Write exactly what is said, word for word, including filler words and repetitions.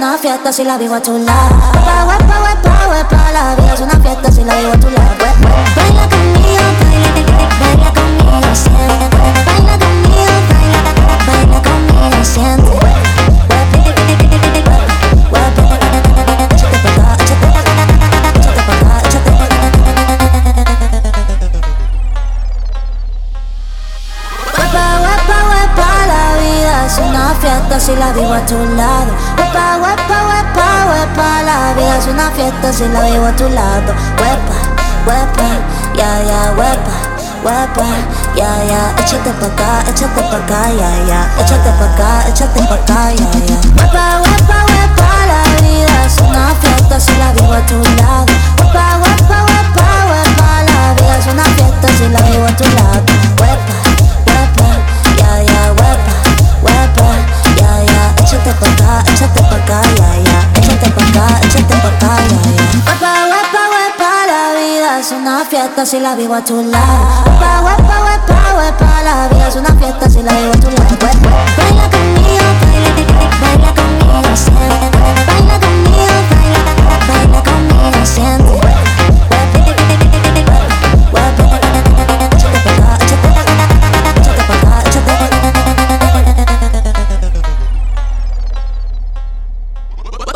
una fiesta si la vivo a tu lado. Huepa, huepa, huepa, huepa, la vida es una fiesta si la vivo a tu lado. Baila conmigo, baila, baila conmigo, siente. Baila conmigo, baila, baila conmigo, siente. Es una fiesta si la vivo a tu lado. Huepa, huepa, huepa, huepa, la vida es una fiesta si la vivo a tu lado. Huepa, huepa, ya, ya, huepa, huepa, ya, ya. Échate pa' acá, échate pa' acá, ya, ya. Échate pa' acá, échate pa' acá, ya, ya. Huepa, huepa, huepa, la vida es una fiesta si la vivo a tu lado. Huepa, huepa, huepa, huepa, la vida es una fiesta si la vivo a tu lado. Huepa, huepa, ya, ya, huepa. Huepa, ya, ya, échate pa' acá, échate pa' acá, ya, ya. Échate pa' acá, échate pa' acá, ya, ya. Huepa, huepa, huepa, la vida es una fiesta si la vivo a tu lado. Huepa, huepa, huepa, huepa, la vida es una fiesta si la vivo a tu lado. Huepa, baila conmigo,